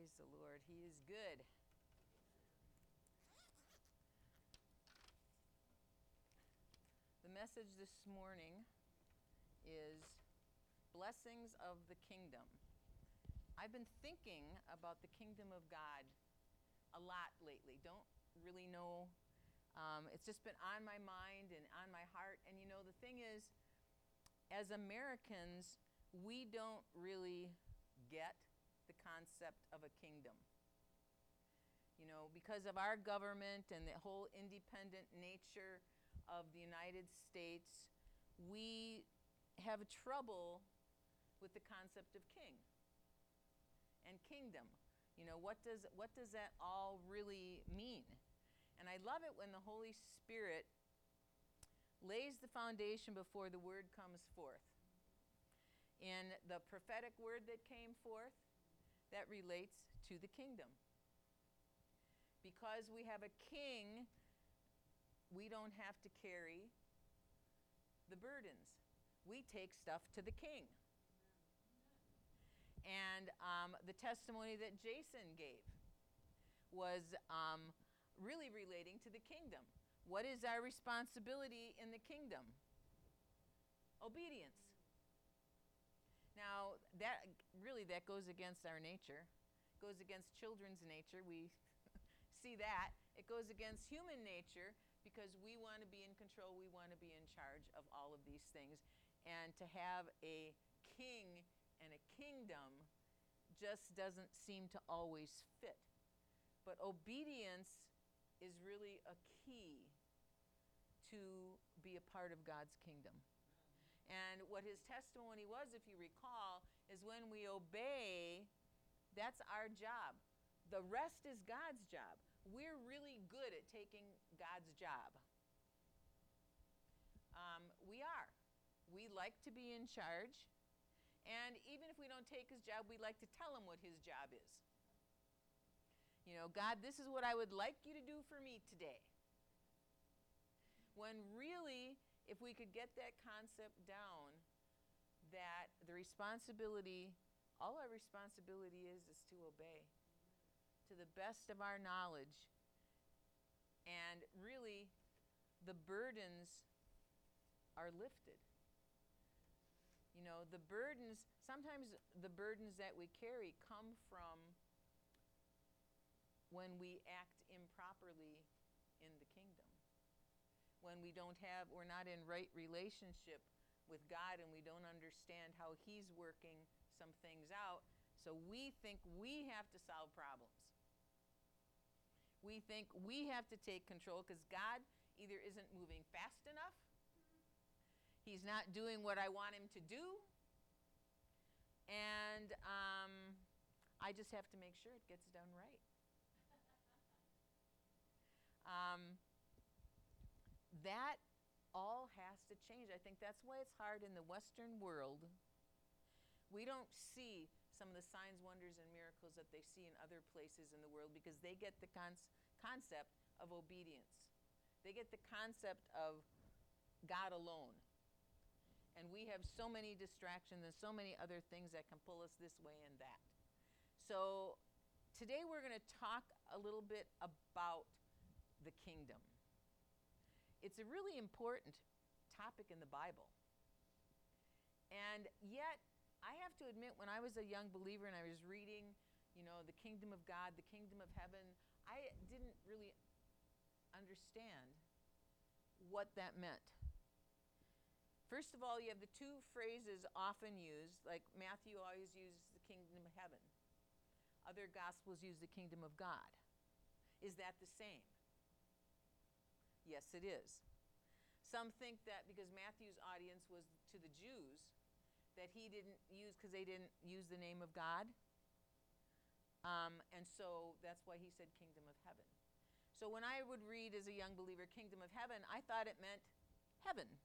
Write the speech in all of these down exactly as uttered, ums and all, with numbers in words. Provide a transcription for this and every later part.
Praise the Lord. He is good. The message this morning is Blessings of the Kingdom. I've been thinking about the kingdom of God a lot lately. Don't really know. Um, it's just been on my mind and on my heart. And you know, the thing is, as Americans, we don't really get the concept of a kingdom. You know, because of our government and the whole independent nature of the United States, we have trouble with the concept of king and kingdom. You know, what does what does that all really mean? And I love it when the Holy Spirit lays the foundation before the word comes forth. In the prophetic word that came forth, that relates to the kingdom. Because we have a king, we don't have to carry the burdens. We take stuff to the king. And um, the testimony that Jason gave was um, really relating to the kingdom. What is our responsibility in the kingdom? Obedience. Now, that really, that goes against our nature. It goes against children's nature. We see that. It goes against human nature because we want to be in control. We want to be in charge of all of these things. And to have a king and a kingdom just doesn't seem to always fit. But obedience is really a key to be a part of God's kingdom. And what his testimony was, if you recall, is when we obey, that's our job. The rest is God's job. We're really good at taking God's job. Um, we are. We like to be in charge. And even if we don't take his job, we like to tell him what his job is. You know, God, this is what I would like you to do for me today. When really, if we could get that concept down, that the responsibility, all our responsibility is, is to obey to the best of our knowledge. And really, the burdens are lifted. You know, the burdens, sometimes the burdens that we carry come from when we act improperly in the kingdom. When we don't have, we're not in right relationship with God and we don't understand how he's working some things out. So we think we have to solve problems. We think we have to take control because God either isn't moving fast enough, he's not doing what I want him to do, and um, I just have to make sure it gets done right. Um, that all has to change. I think that's why it's hard in the Western world. We don't see some of the signs, wonders, and miracles that they see in other places in the world because they get the con- concept of obedience. They get the concept of God alone. And we have so many distractions and so many other things that can pull us this way and that. So today we're going to talk a little bit about the kingdom. It's a really important topic in the Bible. And yet, I have to admit, when I was a young believer and I was reading, you know, the kingdom of God, the kingdom of heaven, I didn't really understand what that meant. First of all, you have the two phrases often used, like Matthew always uses the kingdom of heaven. Other gospels use the kingdom of God. Is that the same? Yes, it is. Some think that because Matthew's audience was to the Jews, that he didn't use, because they didn't use the name of God. Um, and so that's why he said kingdom of heaven. So when I would read as a young believer, kingdom of heaven, I thought it meant heaven.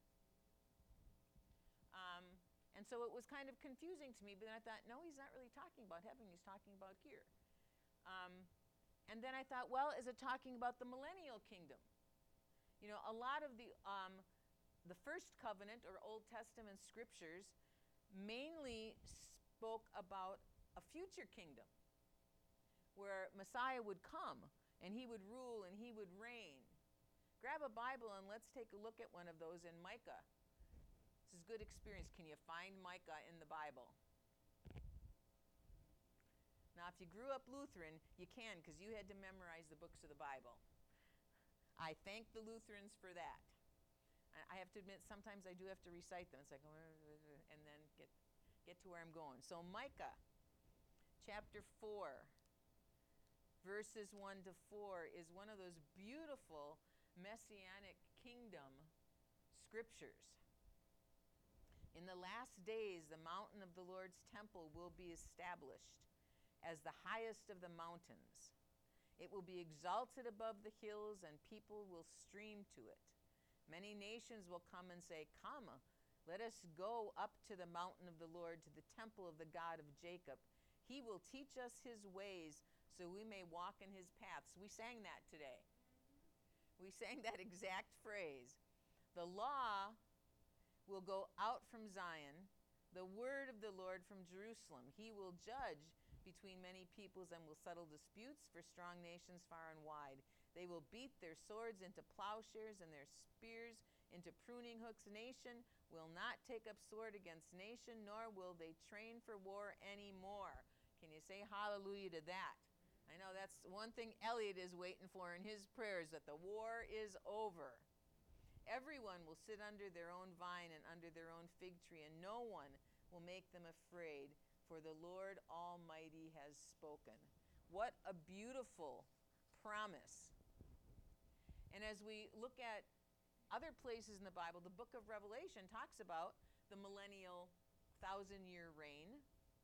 Um, and so it was kind of confusing to me, but then I thought, no, he's not really talking about heaven, he's talking about here. Um, and then I thought, well, is it talking about the millennial kingdom? You know, a lot of the, um, the first covenant or Old Testament scriptures mainly spoke about a future kingdom. where Messiah would come and he would rule and he would reign. Grab a Bible and let's take a look at one of those in Micah. This is good experience. Can you find Micah in the Bible? Now, if you grew up Lutheran, you can, because you had to memorize the books of the Bible. I thank the Lutherans for that. I have to admit, sometimes I do have to recite them. It's like, and then get, get to where I'm going. So Micah chapter four, verses one to four is one of those beautiful messianic kingdom scriptures. In the last days, the mountain of the Lord's temple will be established as the highest of the mountains. It will be exalted above the hills, and people will stream to it. Many nations will come and say, "Come, let us go up to the mountain of the Lord, to the temple of the God of Jacob. He will teach us his ways, so we may walk in his paths." We sang that today. We sang that exact phrase. The law will go out from Zion, the word of the Lord from Jerusalem. He will judge between many peoples and will settle disputes for strong nations far and wide. They will beat their swords into plowshares and their spears into pruning hooks. Nation will not take up sword against nation, nor will they train for war anymore. Can you say hallelujah to that? I know that's one thing Elliot is waiting for in his prayers, that the war is over. Everyone will sit under their own vine and under their own fig tree, and no one will make them afraid, for the Lord Almighty has spoken. What a beautiful promise. And as we look at other places in the Bible, the book of Revelation talks about the millennial thousand-year reign.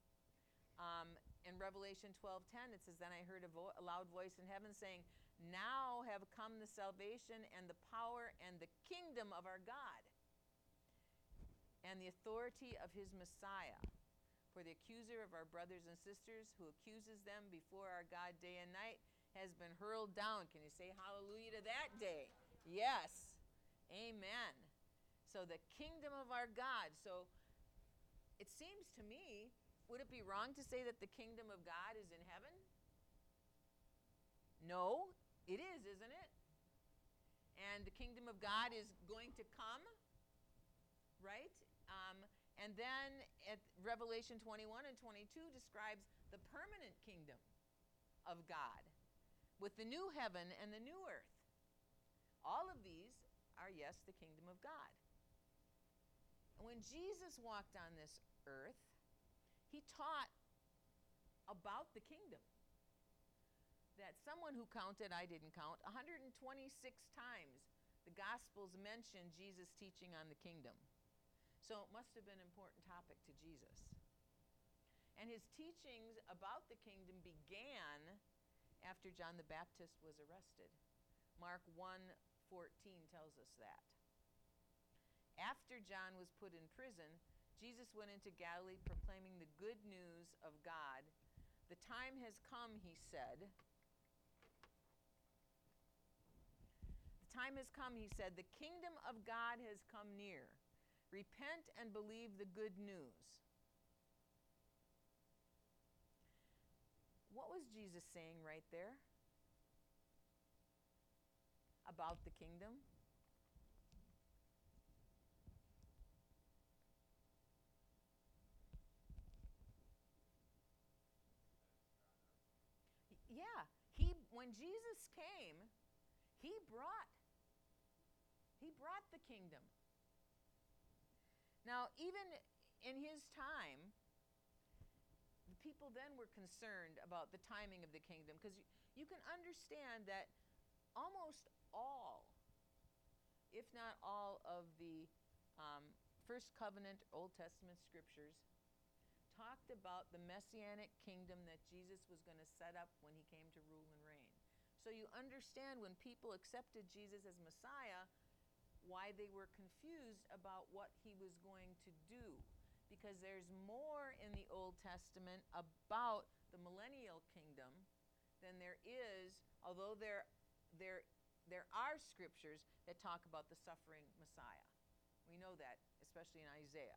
Um, in Revelation twelve ten, it says, "Then I heard a, vo- a loud voice in heaven saying, 'Now have come the salvation and the power and the kingdom of our God and the authority of his Messiah. For the accuser of our brothers and sisters, who accuses them before our God day and night, has been hurled down.'" Can you say hallelujah to that day? Yes. Amen. So the kingdom of our God. So it seems to me, would it be wrong to say that the kingdom of God is in heaven? No, it is, isn't it? And the kingdom of God is going to come, right? Um, and then at Revelation twenty-one and twenty-two describes the permanent kingdom of God with the new heaven and the new earth. All of these are, yes, the kingdom of God. And when Jesus walked on this earth, he taught about the kingdom. That someone who counted, I didn't count, one hundred twenty-six times the Gospels mention Jesus teaching on the kingdom. So it must have been an important topic to Jesus. And his teachings about the kingdom began after John the Baptist was arrested. Mark one fourteen tells us that. After John was put in prison, Jesus went into Galilee proclaiming the good news of God. The time has come, he said. The time has come, he said. The kingdom of God has come near. Repent and believe the good news. What was Jesus saying right there about the kingdom? Yeah, he when Jesus came, he brought he brought the kingdom. Now, even in his time, the people then were concerned about the timing of the kingdom, because you, you can understand that almost all, if not all, of the um, First Covenant Old Testament scriptures talked about the messianic kingdom that Jesus was going to set up when he came to rule and reign. So you understand when people accepted Jesus as Messiah, why they were confused about what he was going to do. Because there's more in the Old Testament about the millennial kingdom than there is, although there, there, there are scriptures that talk about the suffering Messiah. We know that, especially in Isaiah.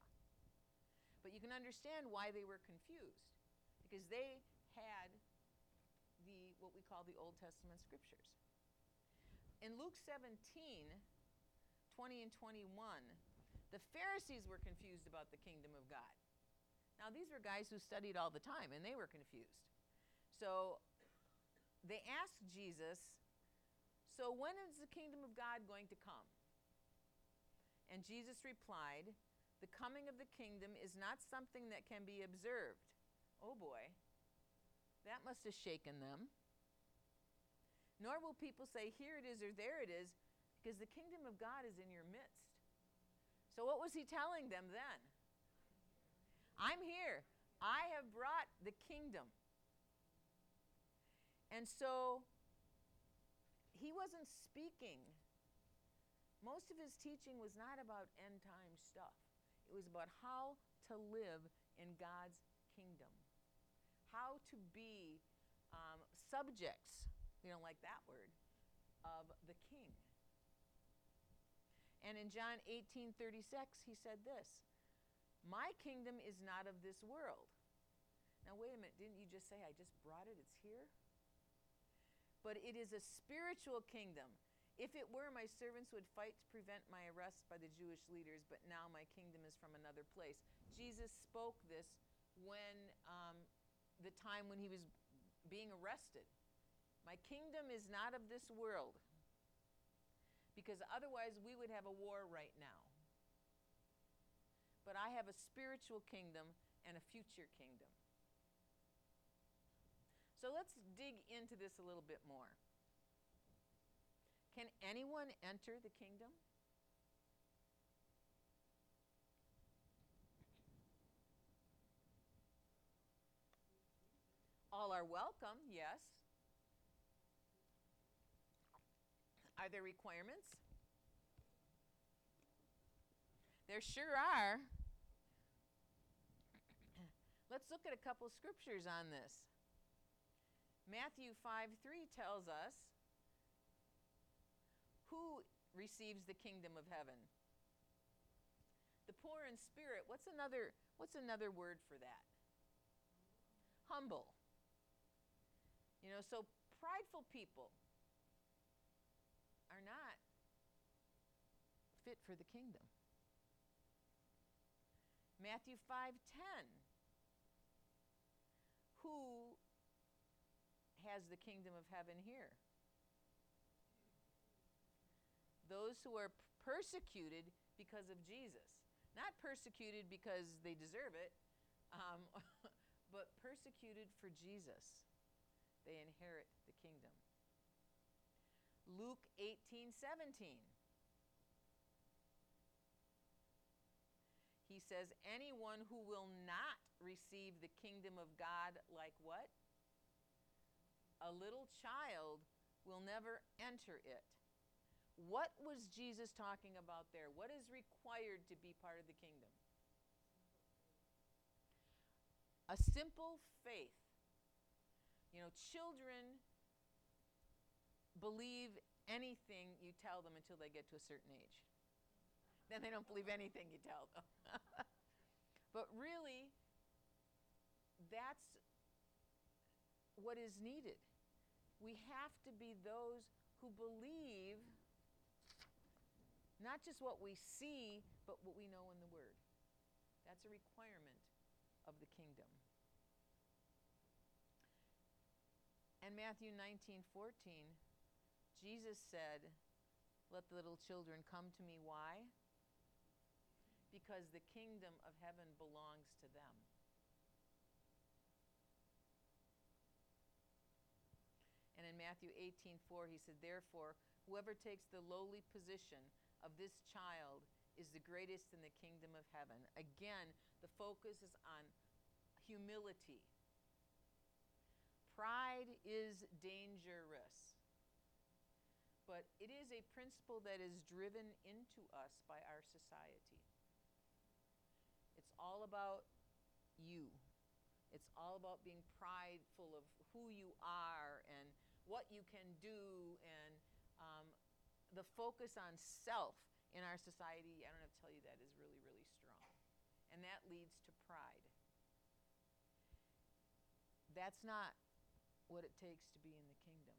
But you can understand why they were confused, because they had what we call the Old Testament scriptures. In Luke seventeen, twenty and twenty-one, the Pharisees were confused about the kingdom of God. Now, these were guys who studied all the time, and they were confused. So they asked Jesus, so when is the kingdom of God going to come? And Jesus replied, the coming of the kingdom is not something that can be observed. Oh boy, that must have shaken them. Nor will people say, here it is or there it is, because the kingdom of God is in your midst. So what was he telling them then? I'm here. I have brought the kingdom. And so he wasn't speaking. Most of his teaching was not about end time stuff. It was about how to live in God's kingdom, how to be um, subjects, we don't like that word, of the king. And in John eighteen thirty-six, he said this, my kingdom is not of this world. Now, wait a minute, didn't you just say, I just brought it, it's here? But it is a spiritual kingdom. If it were, my servants would fight to prevent my arrest by the Jewish leaders, but now my kingdom is from another place. Jesus spoke this when, um, the time when he was being arrested. My kingdom is not of this world, because otherwise we would have a war right now. But I have a spiritual kingdom and a future kingdom. So let's dig into this a little bit more. Can anyone enter the kingdom? All are welcome, yes. Are there requirements? There sure are. Let's look at a couple scriptures on this. Matthew five three tells us who receives the kingdom of heaven. The poor in spirit. What's another what's another word for that? Humble. You know, so prideful people are not fit for the kingdom. Matthew five ten. Who has the kingdom of heaven here? Those who are persecuted because of Jesus. Not persecuted because they deserve it, um, but persecuted for Jesus. They inherit the kingdom. Luke eighteen seventeen. He says, anyone who will not receive the kingdom of God like what? A little child will never enter it. What was Jesus talking about there? What is required to be part of the kingdom? A simple faith. You know, children believe anything you tell them until they get to a certain age. Then they don't believe anything you tell them. But really, that's what is needed. We have to be those who believe not just what we see, but what we know in the Word. That's a requirement of the kingdom. And Matthew nineteen fourteen, Jesus said, let the little children come to me. Why? Because the kingdom of heaven belongs to them. And in Matthew eighteen four, he said, therefore, whoever takes the lowly position of this child is the greatest in the kingdom of heaven. Again, the focus is on humility. Pride is dangerous, but it is a principle that is driven into us by our society. It's all about you. It's all about being prideful of who you are and what you can do, and um, the focus on self in our society, I don't have to tell you, that is really, really strong. And that leads to pride. That's not what it takes to be in the kingdom.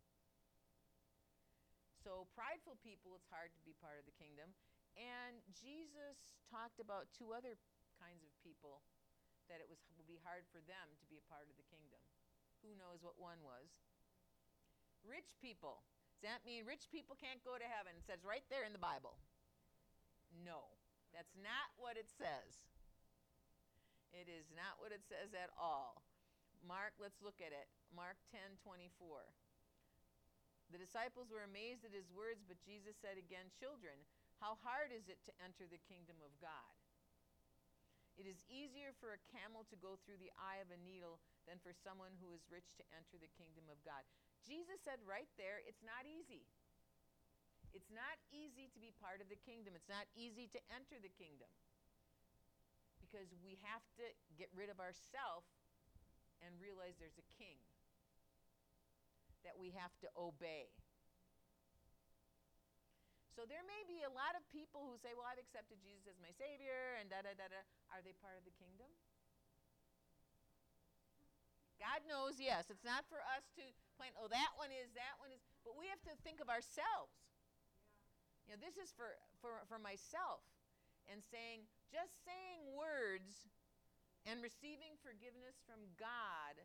So prideful people, it's hard to be part of the kingdom. And Jesus talked about two other kinds of people that it was would be hard for them to be a part of the kingdom. Who knows what one was? Rich people. Does that mean rich people can't go to heaven? It says right there in the Bible. No, that's not what it says. It is not what it says at all. Mark, let's look at it. Mark ten twenty-four. The disciples were amazed at his words, but Jesus said again, "Children, how hard is it to enter the kingdom of God? It is easier for a camel to go through the eye of a needle than for someone who is rich to enter the kingdom of God." Jesus said right there, it's not easy. It's not easy to be part of the kingdom. It's not easy to enter the kingdom. Because we have to get rid of ourselves and realize there's a king that we have to obey. So there may be a lot of people who say, well, I've accepted Jesus as my Savior, and da-da-da-da. Are they part of the kingdom? God knows, yes. It's not for us to point, oh, that one is, that one is. But we have to think of ourselves. Yeah. You know, this is for, for, for myself. And saying, just saying words and receiving forgiveness from God,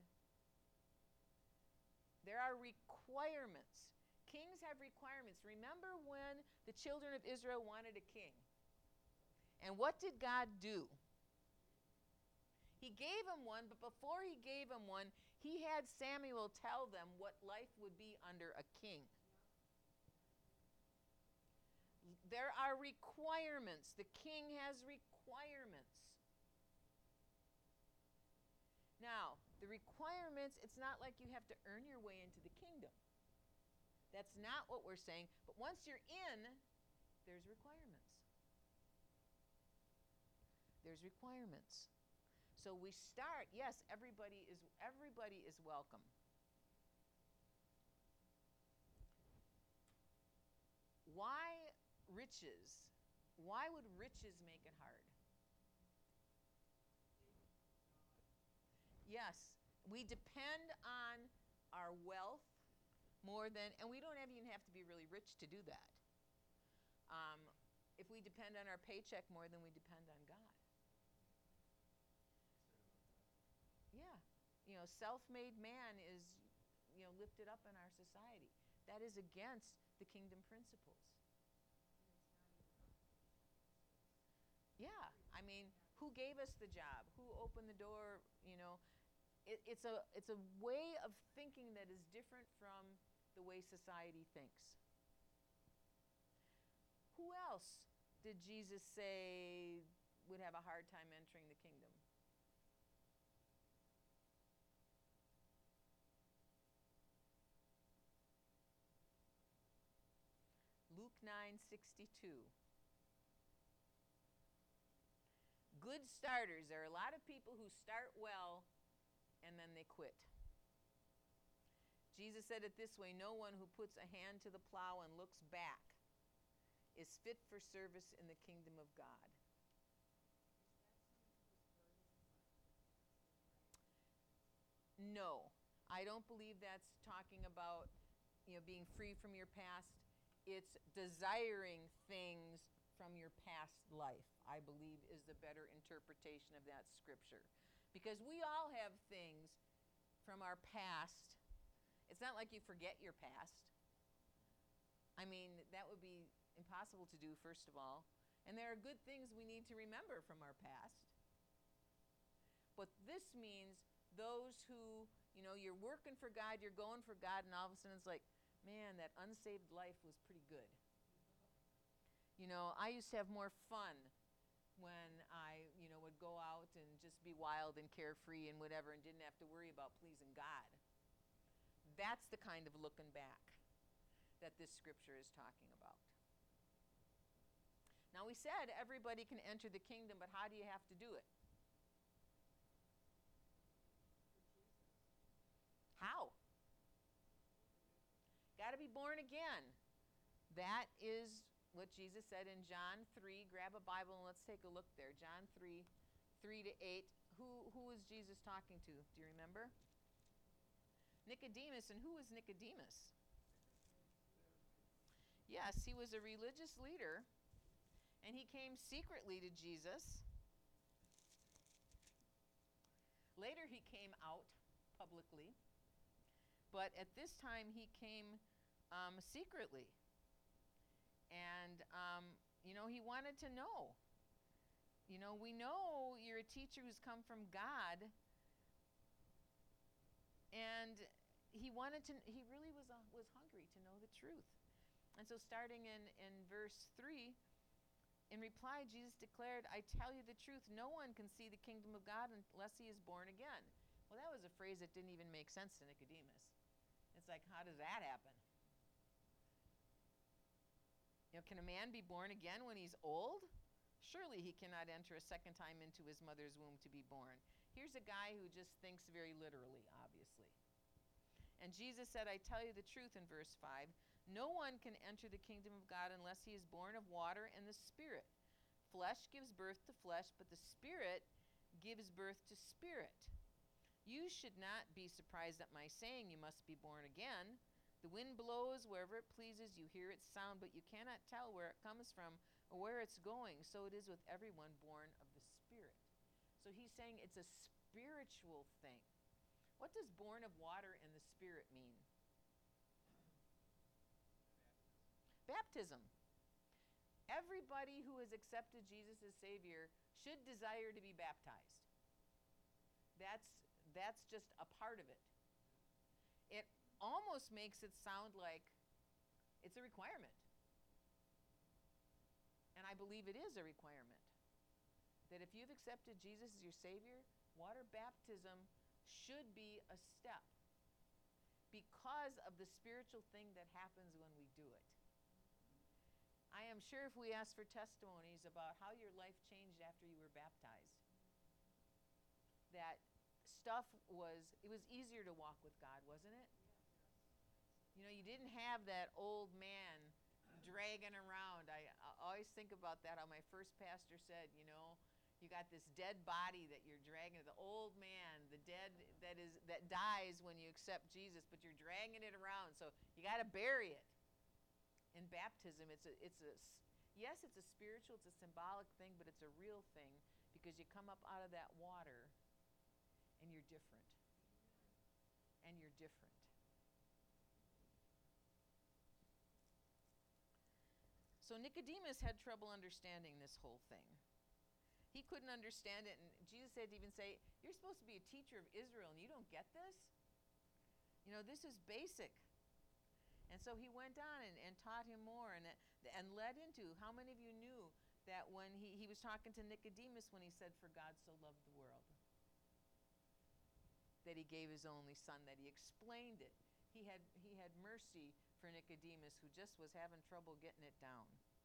there are requirements. Kings have requirements. Remember when the children of Israel wanted a king? And what did God do? He gave them one, but before he gave them one, he had Samuel tell them what life would be under a king. There are requirements. The king has requirements. Now, the requirements, it's not like you have to earn your way into the kingdom. That's not what we're saying. But once you're in, there's requirements. There's requirements. So we start, yes, everybody is everybody is welcome. Why riches? Why would riches make it hard? Yes, we depend on our wealth more than, and we don't have, even have to be really rich to do that. Um, if we depend on our paycheck more than we depend on God. Yeah, you know, self-made man is, you know, lifted up in our society. That is against the kingdom principles. Yeah, I mean, who gave us the job? Who opened the door? You know, it, it's a it's a way of thinking that is different from the way society thinks. Who else did Jesus say would have a hard time entering the kingdom? Luke nine sixty-two. Good starters. There are a lot of people who start well and then they quit. Jesus said it this way, no one who puts a hand to the plow and looks back is fit for service in the kingdom of God. No, I don't believe that's talking about, you know, being free from your past. It's desiring things from your past life, I believe, is the better interpretation of that scripture. Because we all have things from our past. It's not like you forget your past. I mean, that would be impossible to do, first of all. And there are good things we need to remember from our past. But this means those who, you know, you're working for God, you're going for God, and all of a sudden it's like, man, that unsaved life was pretty good. You know, I used to have more fun when I, you know, would go out and just be wild and carefree and whatever and didn't have to worry about pleasing God. That's the kind of looking back that this scripture is talking about. Now, we said everybody can enter the kingdom, but how do you have to do it? How? Got to be born again. That is what Jesus said in John three. Grab a Bible and let's take a look there. John three, three to eight. Who, who is Jesus talking to? Do you remember? Nicodemus, and who was Nicodemus? Yes, he was a religious leader, and he came secretly to Jesus. Later, he came out publicly, but at this time, he came um, secretly. And, um, you know, he wanted to know. You know, we know you're a teacher who's come from God. And he wanted to, he really was, uh, was hungry to know the truth. And so starting in, in verse three, in reply, Jesus declared, I tell you the truth, no one can see the kingdom of God unless he is born again. Well, that was a phrase that didn't even make sense to Nicodemus. It's like, how does that happen? You know, can a man be born again when he's old? Surely he cannot enter a second time into his mother's womb to be born. Here's a guy who just thinks very literally, obviously. And Jesus said, I tell you the truth in verse five. No one can enter the kingdom of God unless he is born of water and the Spirit. Flesh gives birth to flesh, but the Spirit gives birth to spirit. You should not be surprised at my saying you must be born again. The wind blows wherever it pleases. You hear its sound, but you cannot tell where it comes from or where it's going. So it is with everyone born of the Spirit. So he's saying it's a spiritual thing. What does born of water and the Spirit mean? Baptism. Everybody who has accepted Jesus as Savior should desire to be baptized. That's, that's just a part of it. It almost makes it sound like it's a requirement. And I believe it is a requirement. That if you've accepted Jesus as your Savior, water baptism should be a step because of the spiritual thing that happens when we do it. I am sure if we ask for testimonies about how your life changed after you were baptized, that stuff was, it was easier to walk with God, wasn't it? You know, you didn't have that old man dragging around. I, I always think about that, how my first pastor said, you know, you got this dead body that you're dragging, the old man, the dead that is that dies when you accept Jesus, but you're dragging it around, so you got to bury it. In baptism, it's a, it's a, yes, it's a spiritual, it's a symbolic thing, but it's a real thing because you come up out of that water and you're different. And you're different. So Nicodemus had trouble understanding this whole thing. He couldn't understand it, and Jesus had to even say, you're supposed to be a teacher of Israel and you don't get this? You know, this is basic. And so he went on and, and taught him more and, and led into, how many of you knew that when he, he was talking to Nicodemus when he said, for God so loved the world, that he gave his only son, that he explained it. He had, he had mercy for Nicodemus who just was having trouble getting it down.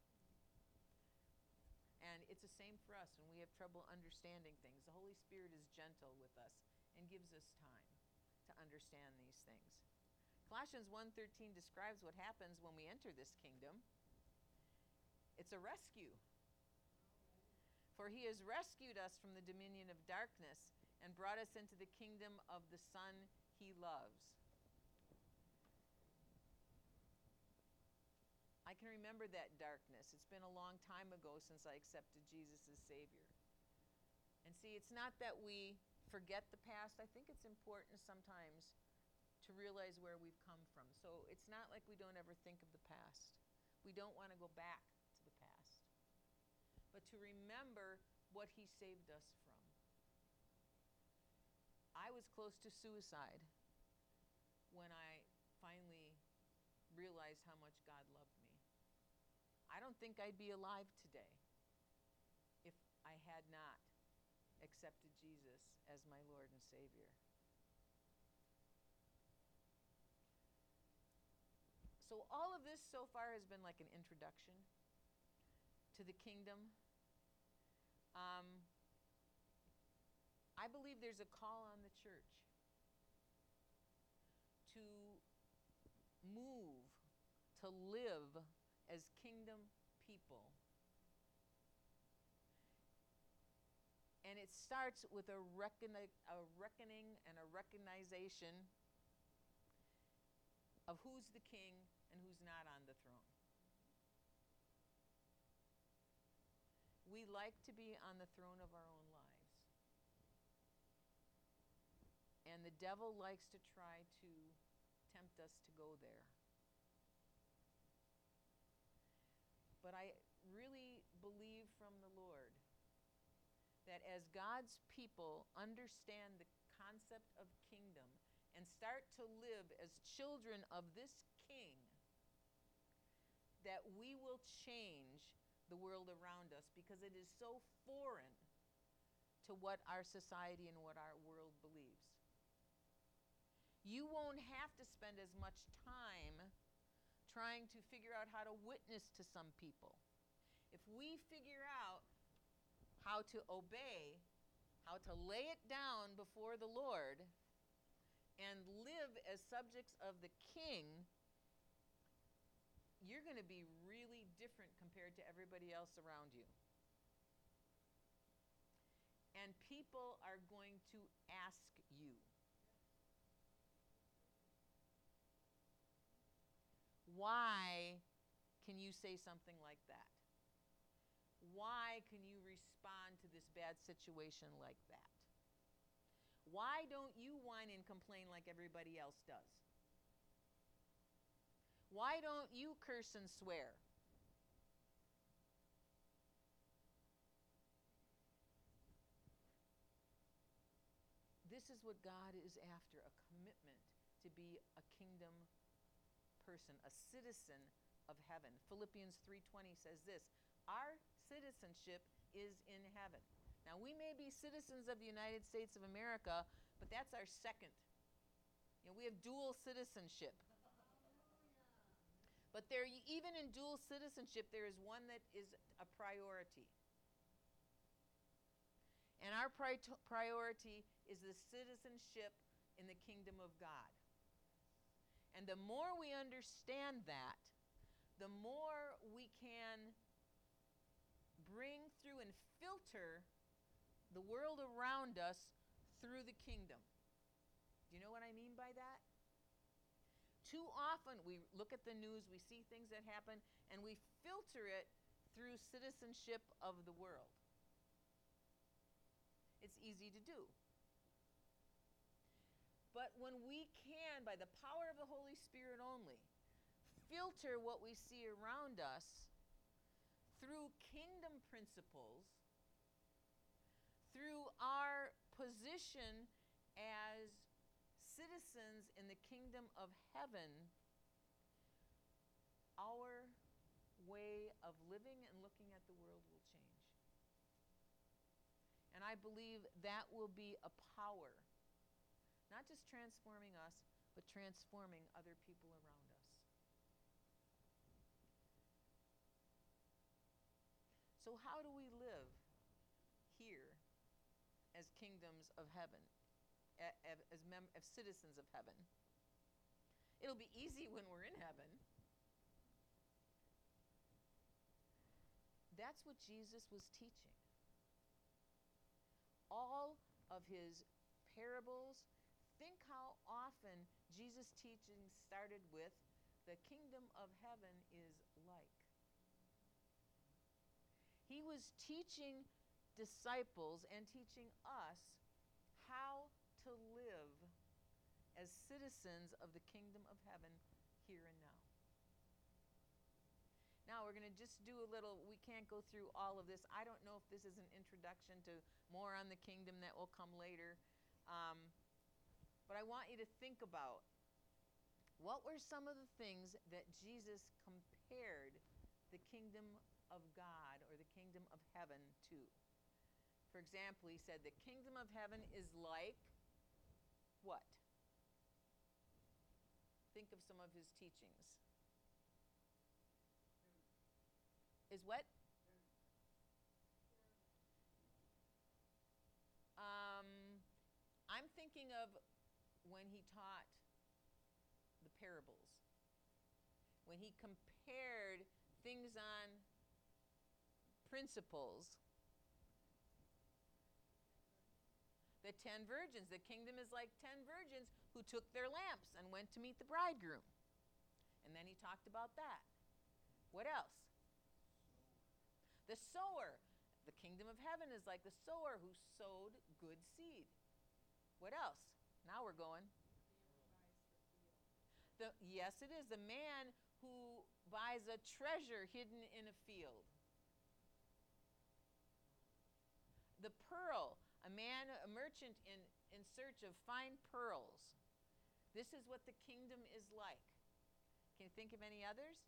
And it's the same for us when we have trouble understanding things. The Holy Spirit is gentle with us and gives us time to understand these things. Colossians one thirteen describes what happens when we enter this kingdom. It's a rescue. For he has rescued us from the dominion of darkness and brought us into the kingdom of the Son he loves. I can remember that darkness. It's been a long time ago since I accepted Jesus as Savior. And see, it's not that we forget the past. I think it's important sometimes to realize where we've come from. So it's not like we don't ever think of the past. We don't want to go back to the past. But to remember what he saved us from. I was close to suicide when I finally realized how much God loved me. I don't think I'd be alive today if I had not accepted Jesus as my Lord and Savior. So all of this so far has been like an introduction to the kingdom. Um, I believe there's a call on the church to move, to live as kingdom people. And it starts with a, reckon- a reckoning and a recognition of who's the king and who's not on the throne. We like to be on the throne of our own lives. And the devil likes to try to tempt us to go there. But I really believe from the Lord that as God's people understand the concept of kingdom and start to live as children of this king, that we will change the world around us, because it is so foreign to what our society and what our world believes. You won't have to spend as much time trying to figure out how to witness to some people. If we figure out how to obey, how to lay it down before the Lord, and live as subjects of the King, you're going to be really different compared to everybody else around you. And people are going to ask you. Why can you say something like that? Why can you respond to this bad situation like that? Why don't you whine and complain like everybody else does? Why don't you curse and swear? This is what God is after, a commitment to be a kingdom person, a citizen of heaven. Philippians three twenty says this, our citizenship is in heaven. Now, we may be citizens of the United States of America, but that's our second. You know, we have dual citizenship. But there, even in dual citizenship, there is one that is a priority. And our pri- priority is the citizenship in the kingdom of God. And the more we understand that, the more we can bring through and filter the world around us through the kingdom. Do you know what I mean by that? Too often we look at the news, we see things that happen, and we filter it through citizenship of the world. It's easy to do. But when we can, by the power of the Holy Spirit only, filter what we see around us through kingdom principles, through our position as citizens in the kingdom of heaven, our way of living and looking at the world will change. And I believe that will be a power, not just transforming us, but transforming other people around us. So how do we live here as kingdoms of heaven, as, mem- as citizens of heaven? It'll be easy when we're in heaven. That's what Jesus was teaching. All of his parables, think how often Jesus' teaching started with, the kingdom of heaven is like. He was teaching disciples and teaching us how to live as citizens of the kingdom of heaven here and now. Now we're going to just do a little, we can't go through all of this. I don't know if this is an introduction to more on the kingdom that will come later. Um, but I want you to think about, what were some of the things that Jesus compared the kingdom of God or the kingdom of heaven to? For example, he said the kingdom of heaven is like what? Think of some of his teachings. Is what? Um, I'm thinking of when he taught the parables, when he compared things on principles. The ten virgins, the kingdom is like ten virgins who took their lamps and went to meet the bridegroom. And then he talked about that. What else? The sower. The kingdom of heaven is like the sower who sowed good seed. What else? Now we're going. The, yes, it is. The man who buys a treasure hidden in a field. The pearl, a man, a merchant in, in search of fine pearls. This is what the kingdom is like. Can you think of any others?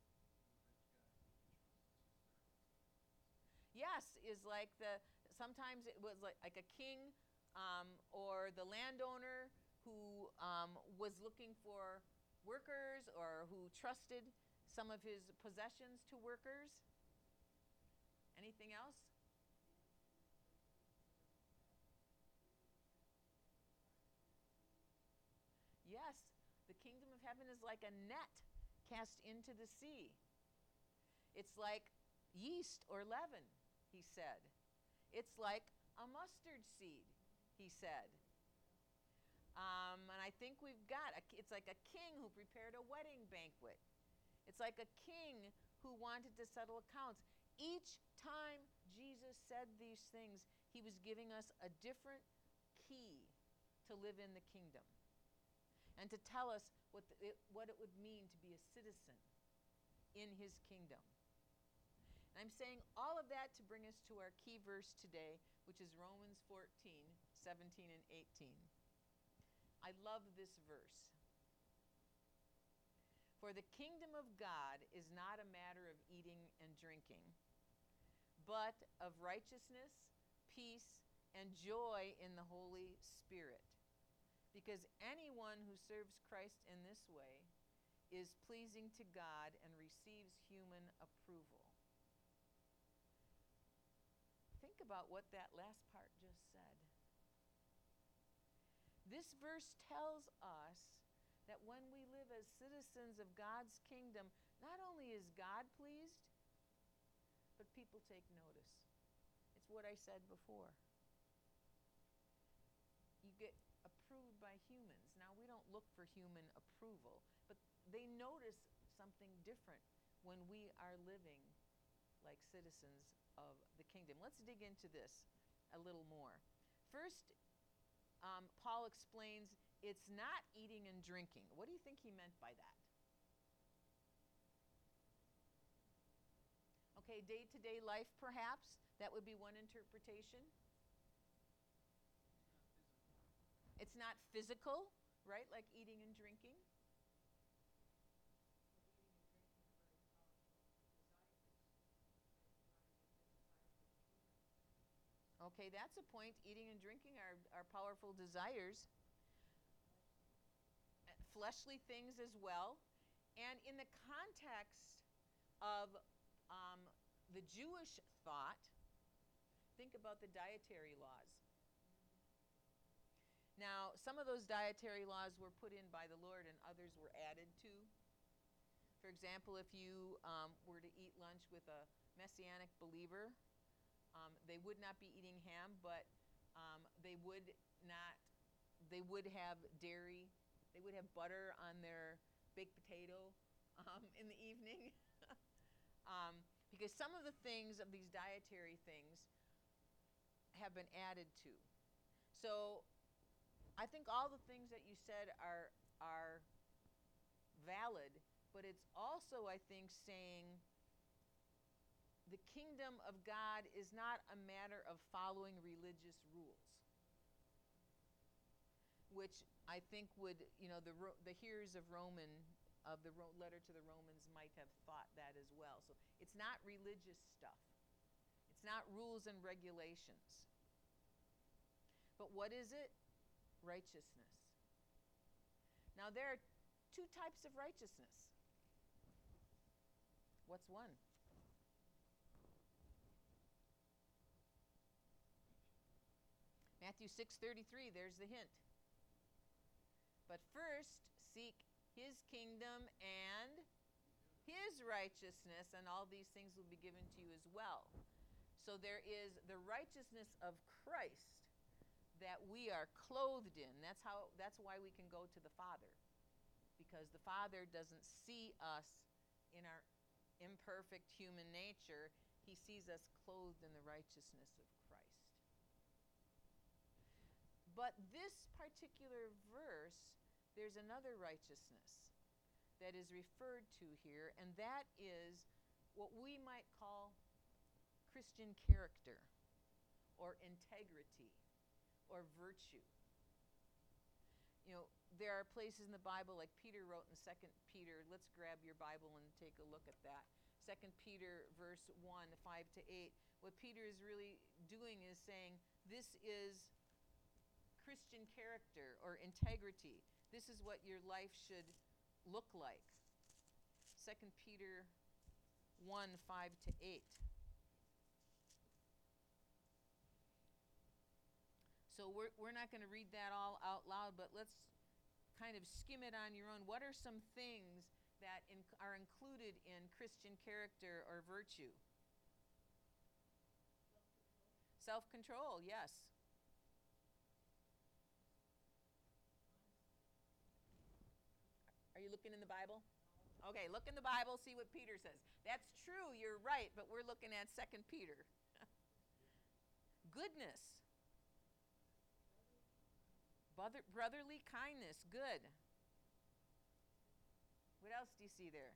Yes, is like the, sometimes it was like, like a king um, or the landowner who um, was looking for workers or who trusted some of his possessions to workers. Anything else? Yes, the kingdom of heaven is like a net cast into the sea. It's like yeast or leaven, he said. It's like a mustard seed, he said. Um, and I think we've got, a, it's like a king who prepared a wedding banquet. It's like a king who wanted to settle accounts. Each time Jesus said these things, he was giving us a different key to live in the kingdom and to tell us what, the, it, what it would mean to be a citizen in his kingdom. And I'm saying all of that to bring us to our key verse today, which is Romans fourteen, seventeen, and eighteen. I love this verse. For the kingdom of God is not a matter of eating and drinking, but of righteousness, peace, and joy in the Holy Spirit. Because anyone who serves Christ in this way is pleasing to God and receives human approval. Think about what that last part just said. This verse tells us that when we live as citizens of God's kingdom, not only is God pleased, but people take notice. It's what I said before. You get approved by humans. Now, we don't look for human approval, but they notice something different when we are living like citizens of the kingdom. Let's dig into this a little more. First, um, Paul explains it's not eating and drinking. What do you think he meant by that? Okay, day-to-day life, perhaps? That would be one interpretation. It's not physical, right? Like eating and drinking. Okay, that's a point. Eating and drinking are, are powerful desires. Fleshly things as well. And in the context of um, the Jewish thought, think about the dietary laws. Now, some of those dietary laws were put in by the Lord and others were added to. For example, if you um, were to eat lunch with a Messianic believer, um, they would not be eating ham, but um, they would not, they would have dairy, they would have butter on their baked potato um, in the evening. um, because some of the things of these dietary things have been added to. So I think all the things that you said are are valid, but it's also, I think, saying the kingdom of God is not a matter of following religious rules, which I think would, you know, the the hearers of Roman of the ro- letter to the Romans might have thought that as well. So it's not religious stuff. It's not rules and regulations. But what is it? Righteousness. Now, there are two types of righteousness. What's one? Matthew six thirty-three, there's the hint. But first, seek his kingdom and his righteousness, and all these things will be given to you as well. So there is the righteousness of Christ that we are clothed in. That's how. That's why we can go to the Father, because the Father doesn't see us in our imperfect human nature. He sees us clothed in the righteousness of Christ. But this particular verse, there's another righteousness that is referred to here, and that is what we might call Christian character or integrity or virtue. You know, there are places in the Bible, like Peter wrote in Second Peter. Let's grab your Bible and take a look at that. Second Peter verse one, five to eight. What Peter is really doing is saying, this is Christian character or integrity. This is what your life should look like. Second Peter one, five to eight. So we're, we're not going to read that all out loud, but let's kind of skim it on your own. What are some things that in, are included in Christian character or virtue? Self-control, yes. Are you looking in the Bible? Okay, look in the Bible, see what Peter says. That's true, you're right, but we're looking at Second Peter. Goodness. Brother, brotherly kindness, good. What else do you see there?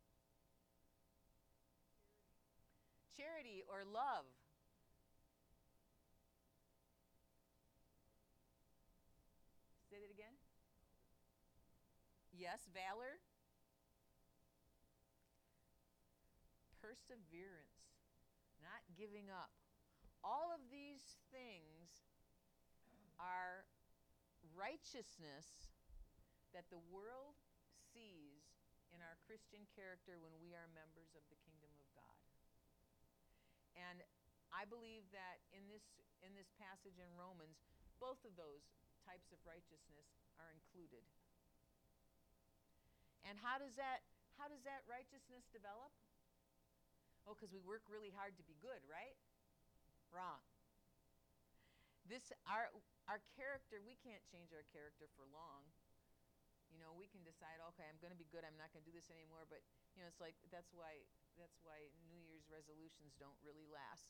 Charity or love. Say that again. Yes, valor. Perseverance, not giving up. All of these things are righteousness that the world sees in our Christian character when we are members of the kingdom of God. And I believe that in this in this passage in Romans, both of those types of righteousness are included. And how does that how does that righteousness develop? Oh, because we work really hard to be good, right? Wrong. This our our character, we can't change our character for long. You know, we can decide, okay, I'm going to be good, I'm not going to do this anymore, but you know, it's like that's why that's why New Year's resolutions don't really last.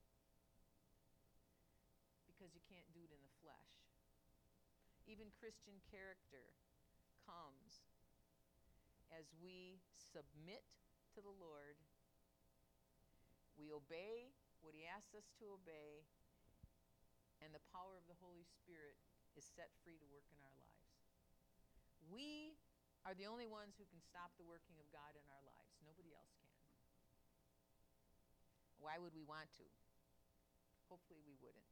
Because you can't do it in the flesh. Even Christian character comes as we submit to the Lord. We obey what he asks us to obey, and the power of the Holy Spirit is set free to work in our lives. We are the only ones who can stop the working of God in our lives. Nobody else can. Why would we want to? Hopefully we wouldn't.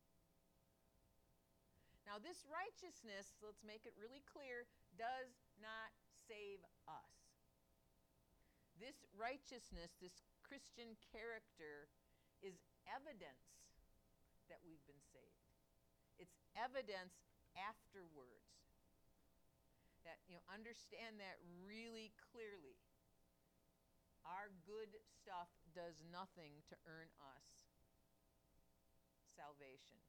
Now this righteousness, let's make it really clear, does not save us. This righteousness, this Christian character, is evidence that we've been saved. It's evidence afterwards. That, you know, understand that really clearly. Our good stuff does nothing to earn us salvation.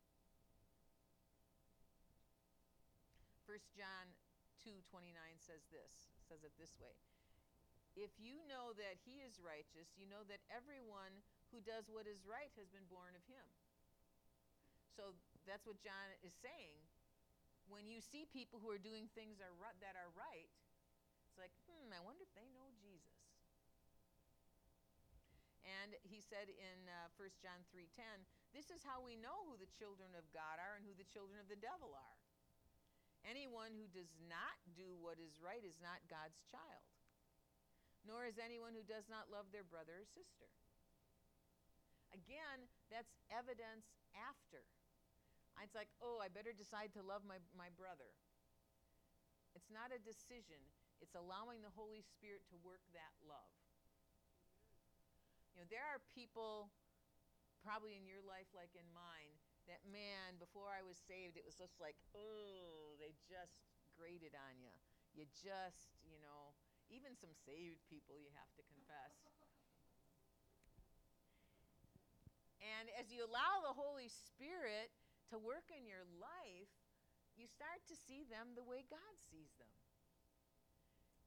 First John two twenty-nine says this, says it this way. If you know that he is righteous, you know that everyone who does what is right has been born of him. So that's what John is saying. When you see people who are doing things are ri- that are right, it's like, hmm, I wonder if they know Jesus. And he said in uh, First John three ten, this is how we know who the children of God are and who the children of the devil are. Anyone who does not do what is right is not God's child, nor is anyone who does not love their brother or sister. Again, that's evidence after. It's like, oh, I better decide to love my, my brother. It's not a decision. It's allowing the Holy Spirit to work that love. You know, there are people, probably in your life like in mine, that, man, before I was saved, it was just like, oh, they just grated on you. You just, you know, even some saved people, you have to confess. And as you allow the Holy Spirit to work in your life, you start to see them the way God sees them.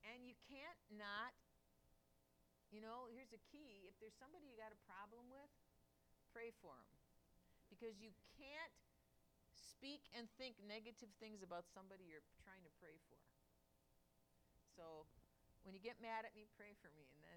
And you can't not, you know, here's a key. If there's somebody you got a problem with, pray for them. Because you can't speak and think negative things about somebody you're trying to pray for. So when you get mad at me, pray for me. And then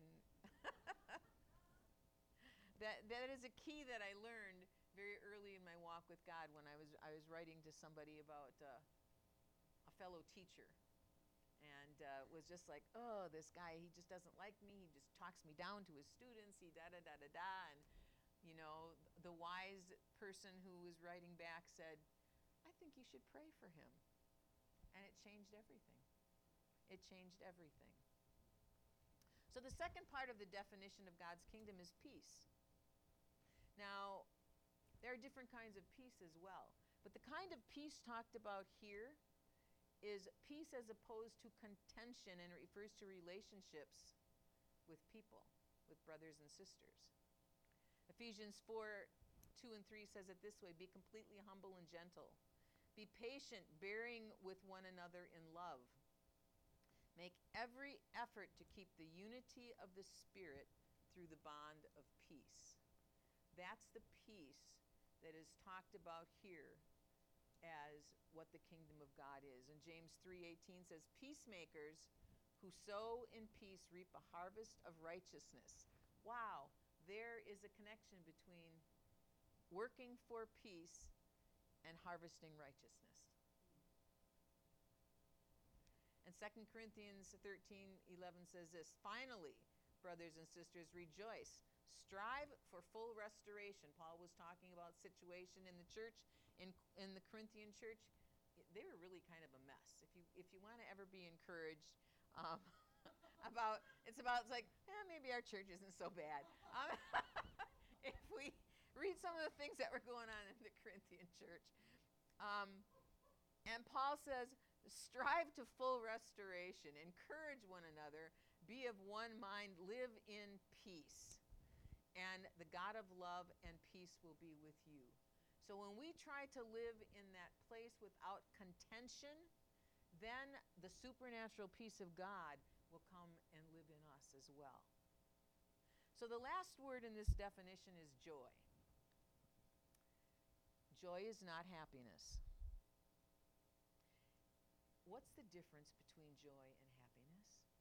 that that is a key that I learned very early in my walk with God when I was I was writing to somebody about uh, a fellow teacher. And uh, was just like, oh, this guy, he just doesn't like me. He just talks me down to his students. He da da da da da. And, you know, the wise person who was writing back said, I think you should pray for him. And it changed everything. It changed everything. So the second part of the definition of God's kingdom is peace. Now, there are different kinds of peace as well. But the kind of peace talked about here is peace as opposed to contention, and it refers to relationships with people, with brothers and sisters. Ephesians four, two and three says it this way, be completely humble and gentle. Be patient, bearing with one another in love. Make every effort to keep the unity of the Spirit through the bond of peace. That's the peace that is talked about here as what the kingdom of God is. And James three eighteen says, peacemakers who sow in peace reap a harvest of righteousness. Wow, there is a connection between working for peace and harvesting righteousness. And Second Corinthians thirteen eleven says this, finally, brothers and sisters, rejoice. Strive for full restoration. Paul was talking about situation in the church, in in the Corinthian church. They were really kind of a mess. If you if you want to ever be encouraged um, about, it's about, it's like, eh, maybe our church isn't so bad. Um, if we read some of the things that were going on in the Corinthian church. Um, and Paul says, strive to full restoration. Encourage one another. Be of one mind. Live in peace. And the God of love and peace will be with you. So when we try to live in that place without contention, then the supernatural peace of God will come and live in us as well. So the last word in this definition is joy. Joy is not happiness. What's the difference between joy and happiness?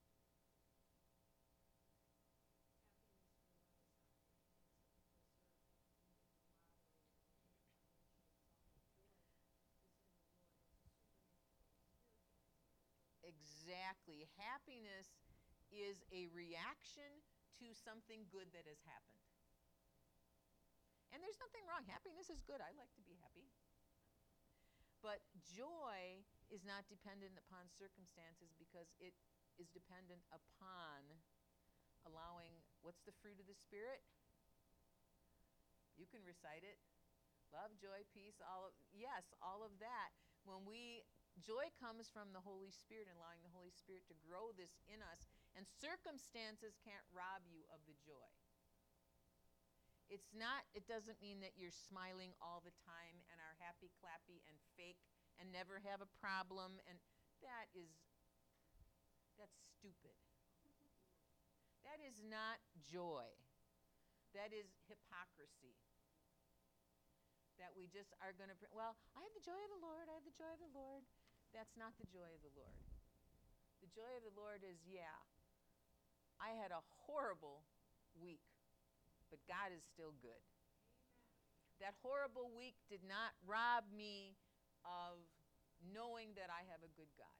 Exactly. Happiness is a reaction to something good that has happened. And there's nothing wrong. Happiness is good. I like to be happy. But joy is not dependent upon circumstances because it is dependent upon allowing, what's the fruit of the Spirit? You can recite it. Love, joy, peace, all of, yes, all of that. When we Joy comes from the Holy Spirit and allowing the Holy Spirit to grow this in us, and circumstances can't rob you of the joy. It's not, it doesn't mean that you're smiling all the time and are happy, clappy, and fake and never have a problem, and that is, that's stupid. That is not joy. That is hypocrisy. That we just are going to, well, I have the joy of the Lord, I have the joy of the Lord. That's not the joy of the Lord. The joy of the Lord is, yeah, I had a horrible week, but God is still good. Amen. That horrible week did not rob me of knowing that I have a good God.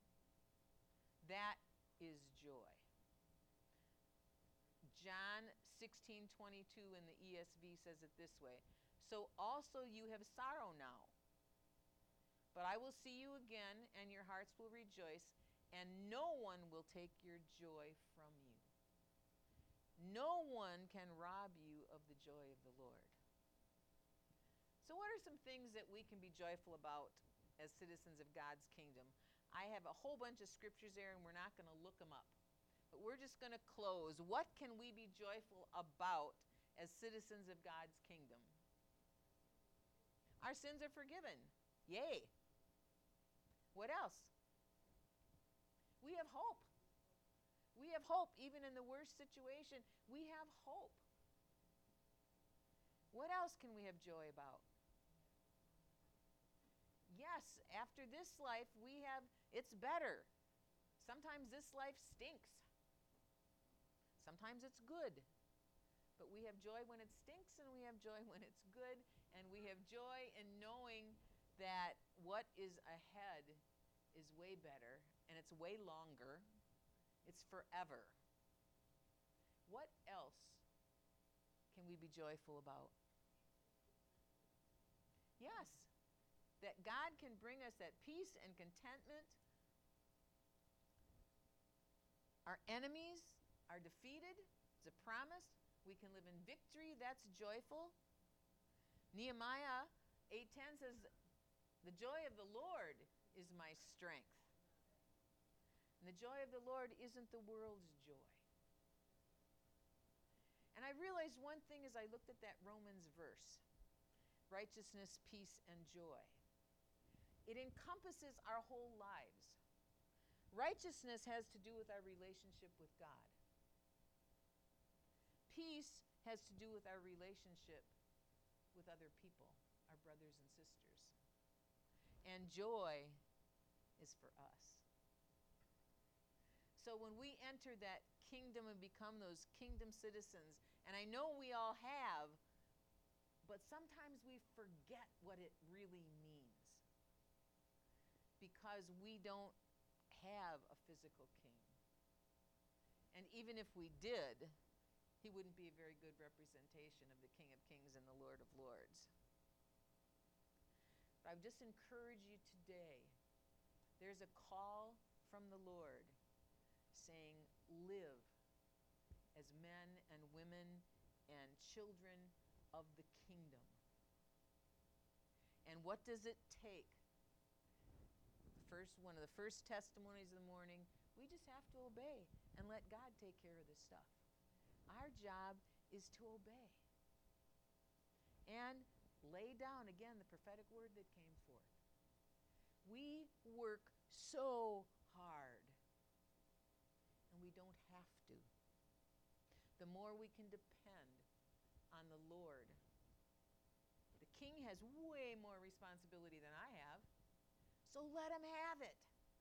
That is joy. John sixteen twenty-two in the E S V says it this way. So also you have sorrow now, but I will see you again, and your hearts will rejoice, and no one will take your joy from you. No one can rob you of the joy of the Lord. So what are some things that we can be joyful about as citizens of God's kingdom? I have a whole bunch of scriptures there, and we're not going to look them up. But we're just going to close. What can we be joyful about as citizens of God's kingdom? Our sins are forgiven. Yay. What else? We have hope. We have hope even in the worst situation. We have hope. What else can we have joy about? Yes, after this life, we have, it's better. Sometimes this life stinks. Sometimes it's good. But we have joy when it stinks, and we have joy when it's good, and we have joy in knowing that what is ahead is way better, and it's way longer. It's forever. What else can we be joyful about? Yes, that God can bring us that peace and contentment. Our enemies are defeated. It's a promise. We can live in victory. That's joyful. Nehemiah eight ten says, the joy of the Lord is my strength. And the joy of the Lord isn't the world's joy. And I realized one thing as I looked at that Romans verse, righteousness, peace, and joy. It encompasses our whole lives. Righteousness has to do with our relationship with God. Peace has to do with our relationship with other people, our brothers and sisters. And joy is for us. So when we enter that kingdom and become those kingdom citizens, and I know we all have, but sometimes we forget what it really means because we don't have a physical king. And even if we did, he wouldn't be a very good representation of the King of Kings and the Lord of Lords. But I would just encourage you today, there's a call from the Lord saying, live as men and women and children of the kingdom. And what does it take? The first, one of the first testimonies of the morning, we just have to obey and let God take care of this stuff. Our job is to obey and lay down, again, the prophetic word that came forth. We work so hard, and we don't have to. The more we can depend on the Lord. The king has way more responsibility than I have, so let him have it.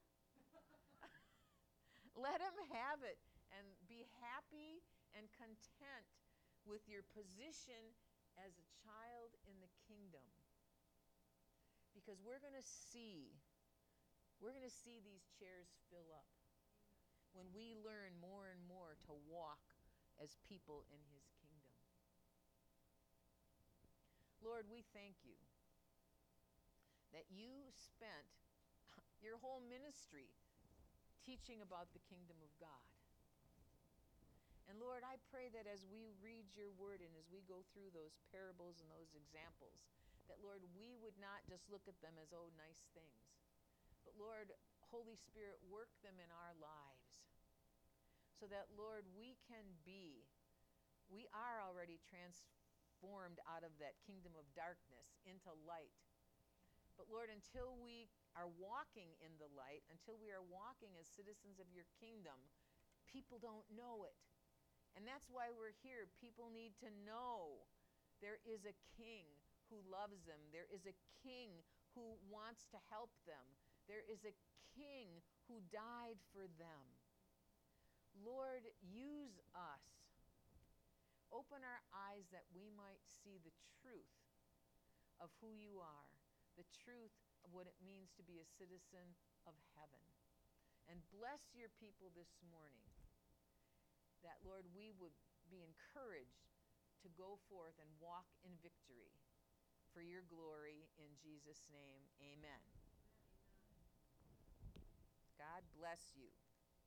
Let him have it, and be happy and content with your position as a child in the kingdom. Because we're going to see, we're going to see these chairs fill up when we learn more and more to walk as people in his kingdom. Lord, we thank you that you spent your whole ministry teaching about the kingdom of God. And Lord, I pray that as we read your word and as we go through those parables and those examples, that, Lord, we would not just look at them as, oh, nice things. But, Lord, Holy Spirit, work them in our lives so that, Lord, we can be, we are already transformed out of that kingdom of darkness into light. But, Lord, until we are walking in the light, until we are walking as citizens of your kingdom, people don't know it. And that's why we're here. People need to know there is a king who loves them. There is a king who wants to help them. There is a king who died for them. Lord, use us. Open our eyes that we might see the truth of who you are, the truth of what it means to be a citizen of heaven. And bless your people this morning, that, Lord, we would be encouraged to go forth and walk in victory for your glory. In Jesus' name, amen. God bless you.